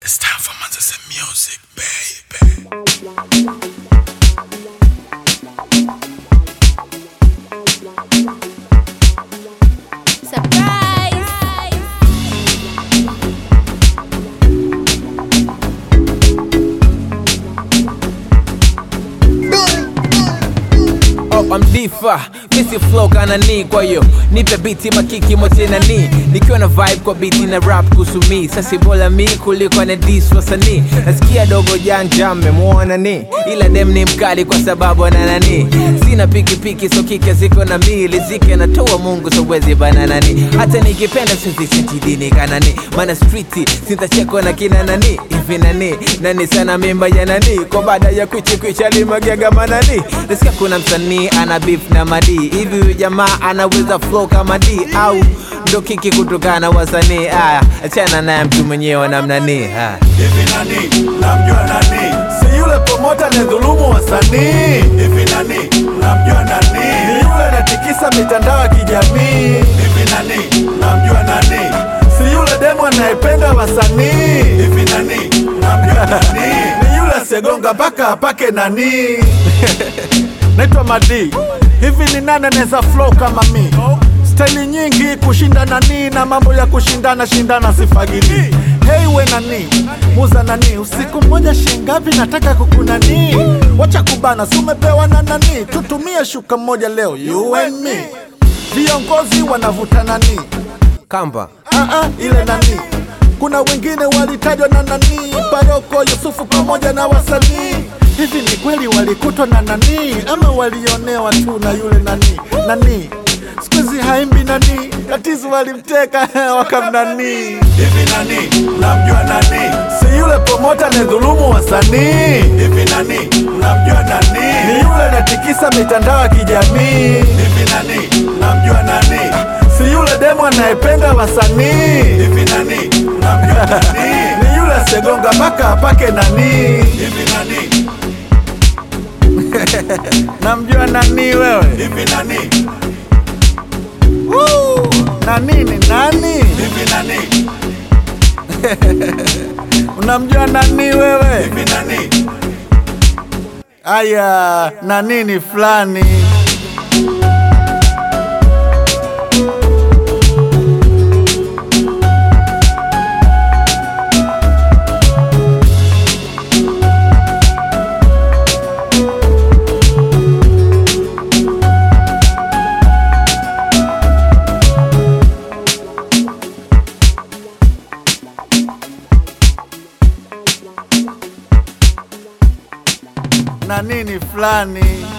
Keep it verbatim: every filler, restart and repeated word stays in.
It's time for Manchester music, baby. Surprise! Oh, I'm difa, misi flow kanani kwa yo nipe biti makiki mote nani nikiwa na vibe kwa biti na rap kusumi sasi bola mi kuliko na diss wasani nasikia dogo janja memuona ni ila dem ni mkali kwa sababu ana nani sina piki piki so kike ziko na mili zike na toa mungu so wezi banana ni hata nikipenda sizi sentidini kanani mana streeti sintacheko na kina nani hivi nani nani sana mimba ya nani kwa baada ya kuchi kucha limagega manani nasikia kuna msanii ana beef na madi hivi jamaa anaweza flow kama D au ndo kiki kutokana wasanii haya achana naye mtu mwenyewe namna ni ha hivi nani namjua nani si yule promoter ne dhulumu wasanii hivi nani namjua nani ni yule anatikisa mitandao ya kijamii hivi nani namjua nani si yule demo anayependa wasanii hivi nani namjua nani ni yule segonga mpaka apake nani Naitwa Madi, hivi ni nani anaweza flow kama mi? Style nyingi kushinda nani na mambo ya kushindana shindana sifagili. Hey we nani, muza nani, usiku mmoja shingapi nataka kukunani. Wacha kubana, sumepewa na nani, tutumie shuka moja leo, you and me. Viongozi wanavuta nani? Kamba Ah ah, ile nani. Kuna wengine walitajwa na nani, Paroko, Yusufu pamoja na wasanii. Hivi ni kweli walikutwa na nani ama walionewa tu na yule nani nani sikuzi haimbi nani tatizo walimteka wakamnani hivi nani unamjua nani si yule promoter ne dhulumu wasanii hivi nani unamjua nani ni yule anatikisa mitandao ya kijamii hivi nani unamjua nani si yule demo anayependa wasanii hivi nani unamjua nani ni yule segonga mpaka apake nani hivi nani namjua nani wewe hivi nani Woo! Nani ni nani hivi nani unamjua nani wewe hivi nani aya nani ni fulani na nini fulani